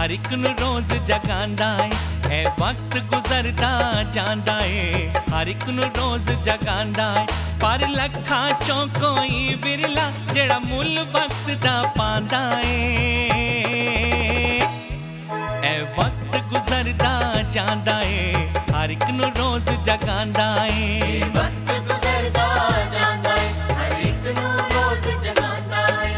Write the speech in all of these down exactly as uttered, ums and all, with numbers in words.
हर एक नू रोज जगांदा है। ए वक्त गुजरदा जांदा है, हर एक नू रोज जगांदा है। पर लखां चों कोई बिरला जेड़ा मुल वक्त दा पांदा है। ए वक्त गुजरदा जांदा है, हर एक नू रोज जगांदा है। वक्त गुजरदा जांदा है, हर एक नू रोज जगांदा है।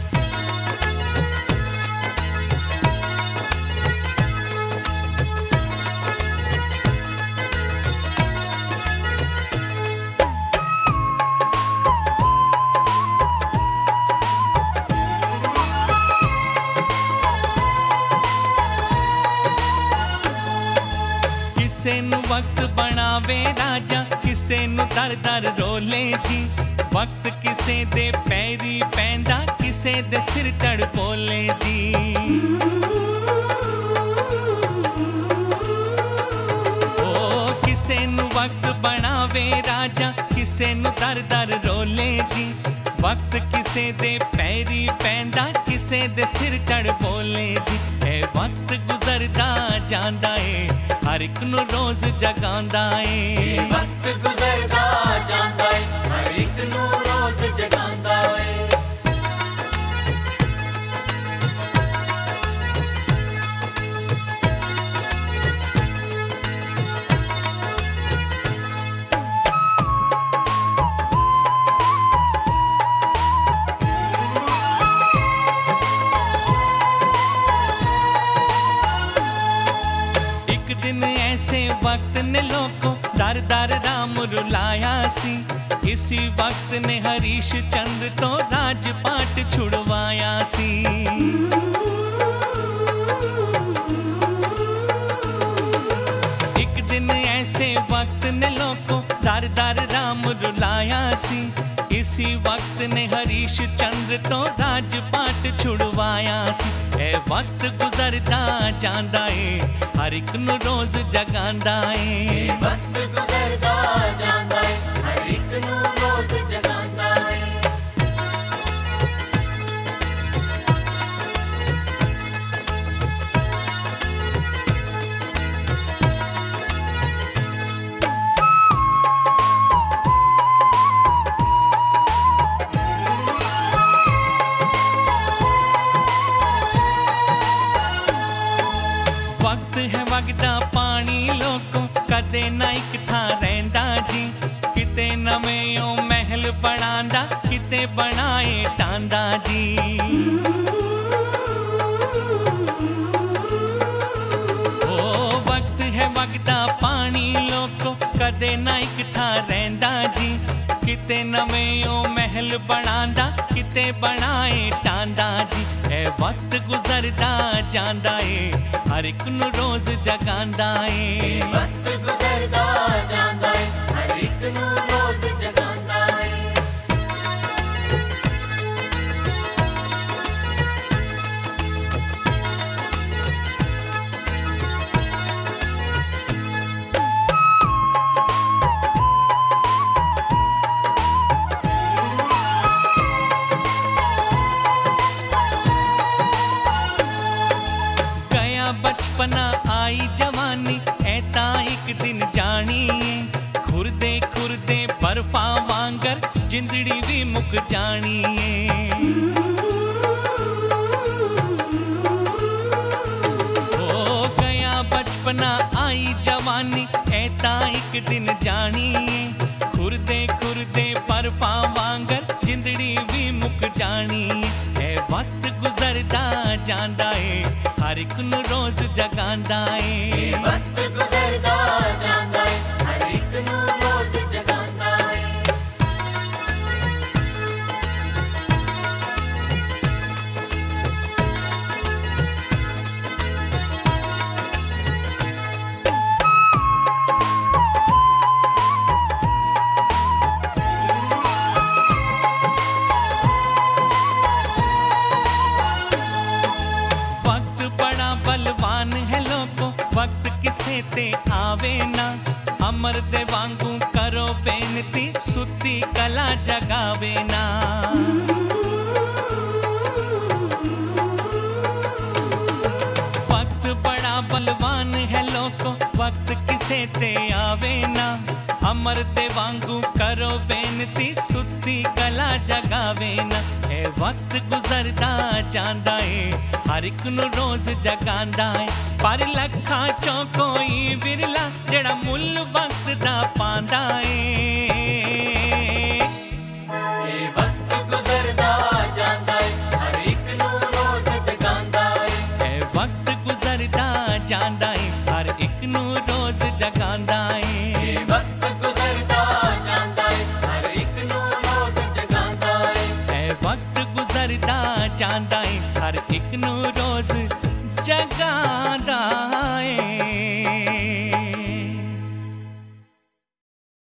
किसे नू वक्त बनावे राजा, किसे नू दर दर रोले जी। वक्त किसे दे पैरी पैंदा, किसे दे सिर चढ़ बोले जी। ओ किसे नू वक्त बनावे राजा, किसे नू दर दर रोले जी। वक्त किसे दे पैरी पैंदा, किसे दे सिर चढ़ बोले जी। ए वक्त गुजरदा जांदा है, हर एक नू रोज जगांदा है। वक्त गुजरदा जांदा है, हर एक नू रोज जगांदा है। एक दिन ऐसे वक्त ने लोगों दर दर राम रुलाया सी। इसी वक्त ने हरीश चंद्र तो राजपाट छुड़वाया सी। एक दिन ऐसे वक्त ने लोगों दर दर राम रुलाया सी। इसी वक्त ने हरीश चंद्र तो राजपाट छुड़वाया सी। ए वक्त गुजरदा जांदा है, हर एक नू रोज जगांदा है। वक्त गुजरदा जांदा है, हर एक नू रोज जगांदा है। वक्त है वगदा पानी लोगों कदे ना एक थां रहिंदा जी। किते नवें ओ महल बनांदा, किते बनाए टांदा जी। ओ वक्त है वगदा पानी लोगों कदे ना एक थां रहिंदा जी। किते नवें ओ महल बनांदा, किते बनाए टांदा जी। ए वक्त गुजरदा जांदा है, हर एक नू रोज जगांदा है। वक्त गुजरदा जांदा है, हर एक नू रोज जगांदा है। गया बचपना आई जवानी, ऐता एक दिन जानी है। खुरदे खुरदे बर्फा वांगर जिंदड़ी भी मुक जानी है। हो गया बचपना आई जवानी, ऐता एक दिन जानी है। खुरदे खुरदे बर्फा वांगर जिंदड़ी भी मुक जानी है। ए वक्त गुजरदा जांदा है, हर एक नू रोज जगांदा है। वक्त गुजरदा जांदा है, हर एक नू रोज जगांदा है। वक्त बड़ा बलवान है लोगों, वक्त किसे ते आवे ना। अमर दे वांगू करो बेनती, सुती कला जगावे ना। वक्त बलवान है लोको वक्त किसे ते आवे ना अमर दे वांगू करो बेनती सुती कला जगावे ना ए वक्त गुजरदा जांदा है हर एक नू रोज जगांदा है पर लखां चों कोई विरला जेड़ा मुल वक्त दा पांदा है ਇਹ ਵਕਤ ਗੁਜ਼ਰਦਾ ਜਾਂਦਾ ਏ ਹਰ ਇੱਕ ਨੂੰ ਰੋਜ਼ ਜਗਾਉਂਦਾ ਏ ए वक्त गुजरदा जांदा है हर एक नू रोज जगांदा है ਇਹ ਵਕਤ ਗੁਜ਼ਰਦਾ ਜਾਂਦਾ ਏ ਹਰ ਇੱਕ ਨੂੰ ਰੋਜ਼ ਜਗਾਉਂਦਾ ਏ ए वक्त गुजरदा जांदा है हर एक नू रोज जगांदा है।